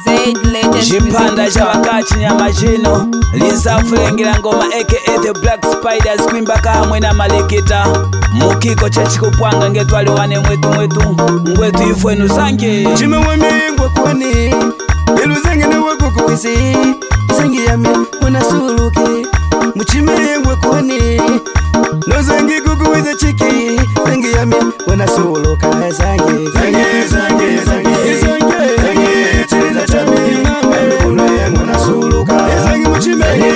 Chipanda chavakachi nyama chino lisafulengela ngoma aka the Black Spiders kwimba kamwe na maleketa mukiko chachikupwanga ngetwali wane mwetu ngwetu ifwenu sange chime wamengwa kwani iluzenge na wako kuwisi sangi yami unasuluki muchimengwa kwani nozangi kukuwiza chiki sangi yami unasuluka sangi cheza chami mekuno yangu unasuluka sangi muchimenge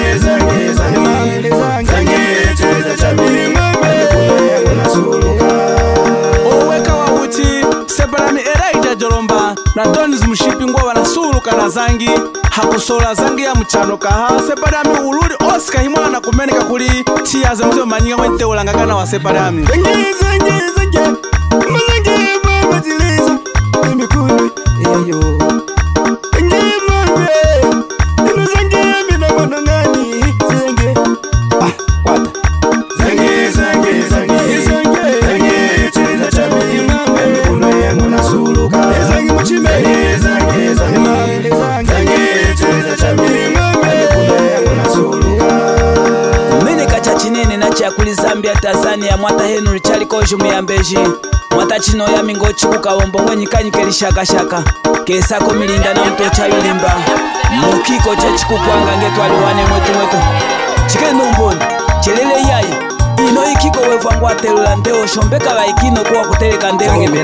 cheza chami mekuno yangu unasuluka oweka wawuti separami eraita jolomba na donis mushipi ngwa wanasuluka na zangi hakusola zangi ya mchano kaha separami ululi osika himwana kumeneka kuli tiyaze mzio manyinga mwente ulangagana wa separami zangi mama jilizo mekuno eyo kuli Zambia Tanzania mwata Henry chali kosho muyambeji mwata chino ya mingo chikuka wombo mwenye kanyikeli shaka kesako milinda na mto chayo limba mukiko cha chikukwanga ngetwali wane mwetu chikendo mboni chelele yayi ino ikiko wevangwa telula ndeo shombeka wa ikino kuwa kuteleka ndeo chelele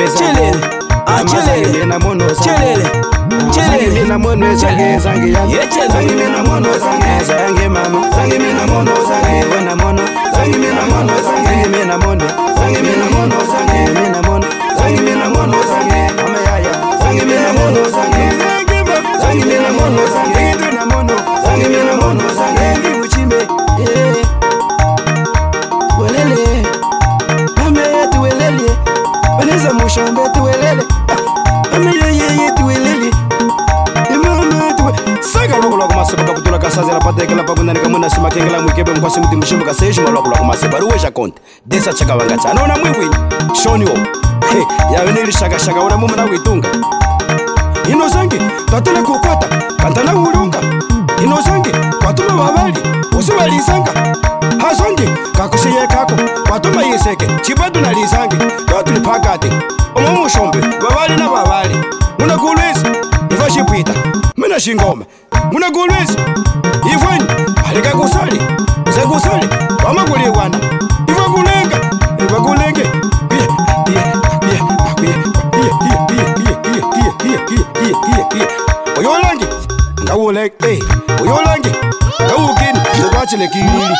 kasazela patekela pakundani kamuna simakengela mwikebe mkwasi mti mshimbu kaseishu malwakula kumasebaru wesha konte desa chaka wanga chana ona mwivwini shoni wo yawe nili shaka wana mumu na witunga ino zangi tatele kukwata kantana ulunga ino zangi kwatume wawali usiwali isanga hazongi kakusiye kako kwatuma yiseke chibadu na lizangi kwatuli pakati omumu shombe wawali na wawali unagulwezi ifashipita mina shingome unagulwezi ifweni alika kusali zekusali wamakuliwana ivakulenge oyolangi ngawuleke oyolangi ngawukini ngokwachilekilili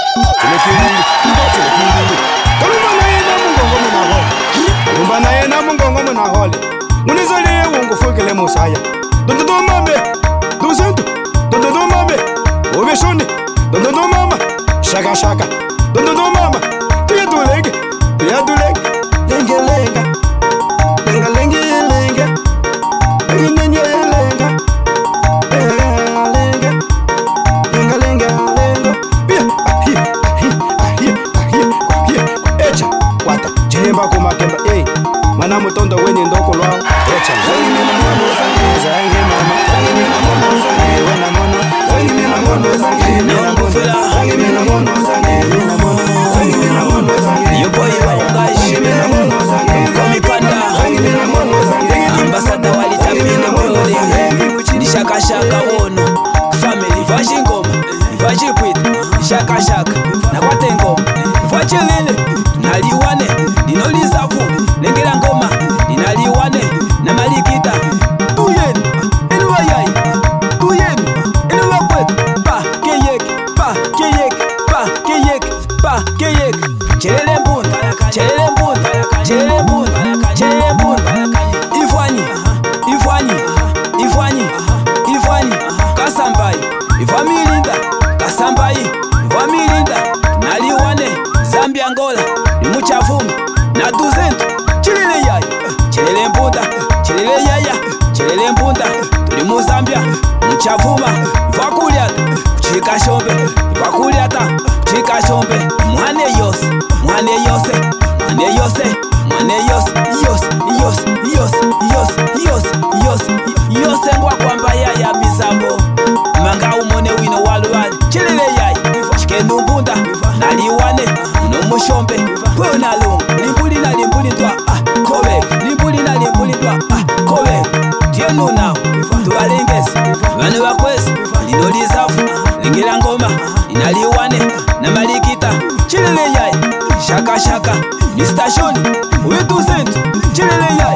kalumba yena mungongo munahole munizaliye wungufukile musaya dondodomame duzentu dondodomame obeshoni dondodomama shaka dondodomama tuyadulenge lengelenga mana mutondo weni ndoko lwa echa ambasada walitapile mbole nishakashaka wono family vashingoma vashipwita shaka na kwate ngoma vachilile naliwane linolizavu lengela ngoma linaliwane na malikita tuyenu enuwayayi tuyenu enuwakwetu pa keyek chelele mbunda ifwanyi kasambayi ivamilinda naliwane Zambia Angola limuchavumi na duzentu chelele mbunda tuli mu Zambia muchavuma ivakulyata kuchika shombe mwane yose ngwa kwamba tubalengesi bane bakwezi lino lizafu lengera ngoma inaliwane na malikita chilele yai shaka shaka Mr. Shoni uyetu sentu chilele yai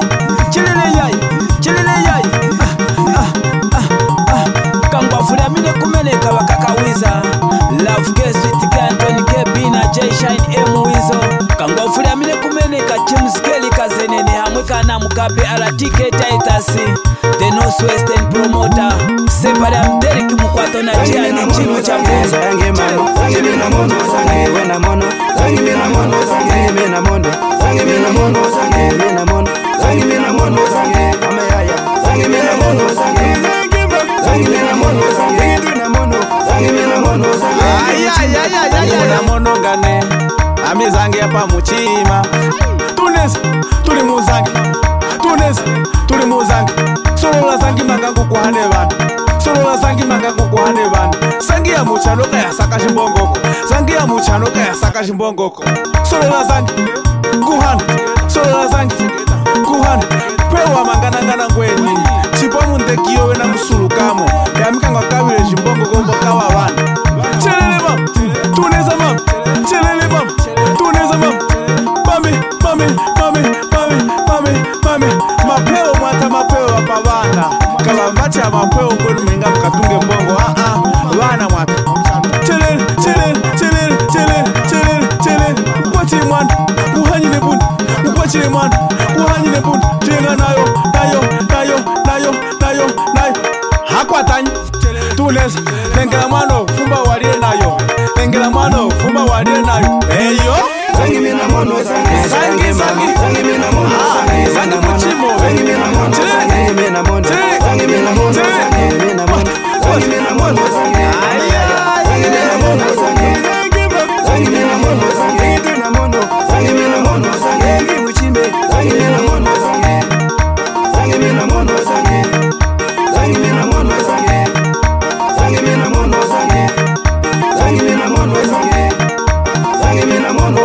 kangwa fulamine kumeneka bakakawiza Love K Sweet K Anthony K Bina J Shine M Wizo kangwa fulamine kumeneka chimskeli kazenene hamwe kana mukabe RTK Titus The Northwestern Promoter separa mderiki mukwato na jiani chimu cha mbuza Zangi mano, zangi mina mono, zangi wena mono, zangi mina mono, zangi mina mono, zangi mina mono, zangi mina mono, zangi mina mono, zangi amayaya, zangi mina mono, zangi mina mono, zangi mina mono, zangi mina mono, zangi mina mono gane ami zangi hapa muchima Tunes tuli muzangi Tunes tuli muzangi solola zangi magangu kuhane bana solola zangi magangu kuhane bana zangi ya muchanoka ya saka shimbongoko zangi ya muchanoka ya saka shimbongoko solola zangi kuhane solola zangi kuhane pewa mangana ngwenyi chipo mundekiyo wena musulukamo yamikanga kabile shimbongoko mbokawa bana chelele mam tuneza mam chelele mam tuneza mam mame mapeo mwata mapeo apabana kala macha mapeo kwenu mlinga mkatunge mbongo bana mwata chelele kwachile mwana kuhanyile bundu kwachile mwana kuhanyile bundu chenga nayo hakwatanyi tuneza lengela mwana fumba walie nayo lengela mwana fumba walie nayo eyo zangi mina mono, zangi mina mono, zangi muchimo zangi mina mono, zangi mina mono, zangi mina mono, zangi mina mono, zangi mina mono, zangi mina mono, zangi mina mono, zangi mina mono, zangi mina mono, zangi muchime, zangi mina mono, zangi mina mono, zangi mina mono, zangi mina mono, zangi mina mono, zangi mina mono,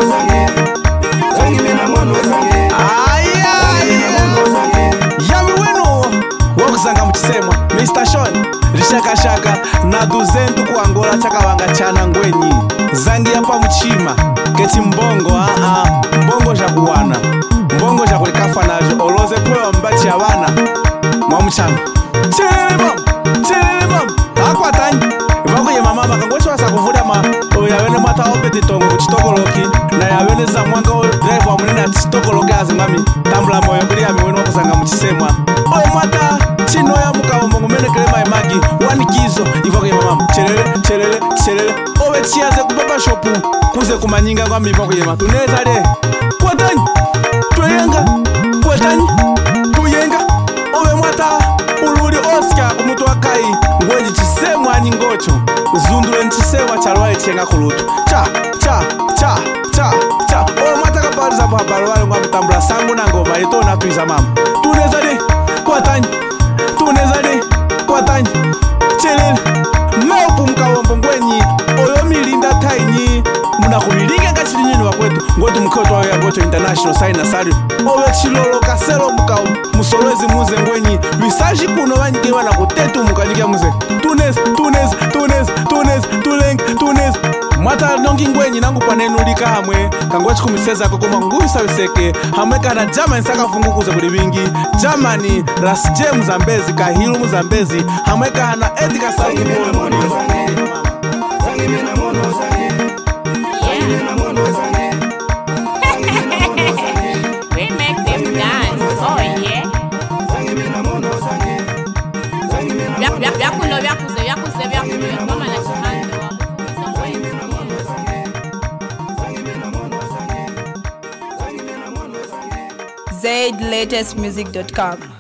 yawe wenu wakuzanga muchisemwa Mr. Shoni rishakashaka na duzentu kuangola chakawanga chana ngwenyi zangi yapa muchima keti mbongo mbongo jakuwana mbongo jakulikafa najo oloze kwewa mbachi ya wana mwamuchana chelele mam akwatanyi vakuye mama makangosho wasa kuvuda yawene mwata opeti tongo kuchitokoloki na yawene za mwanga drive wa munina chitokoloki azingami tambula moyo kuli yami wenu wakuzanga muchisemwa oye mwata chino ya mukawombo ngumene kelema emagi wanikizo ivakuye mama chelele owe chiyaze kupapa shopu kuze kumanyinga ngwami ivakuye mama tuneza de kwatanyi tuyenga owe mwata ululi Oscar kumutu wakai ngwenji chisemwa nyingocho zundule nchisemwa chalwaye chenga kulutu cha owe mwata kapari za muhabaro wayo ngwa mtambula sangu na ngoma yeto na tuiza mama tuneza de kwatanyi chelele maupu mkawombo ngwenyi oyo milinda tainyi muna kumilinga ngachili nyini wakwetu ngwetu mkoto wayo ya Gocho International Sign Sari owe chilolo kaselo mkawo musolwezi muze ngwenyi visaji kuno wanyigewa na kutetu mukanyike muze Tunes mwata nongi ngwenyi nangu panenulika hamwe kangwechi kumiseza kokoma nguvisa wiseke hamwe kana Germany saka fungu kuze kuli wingi Germany Rasje Muzambezi Kahilu Muzambezi hamwe kana Edika Sangi mina mono zangi mina mono we make them dance oh yeah vyakuze ngoma na chihando ZLatestmusic.com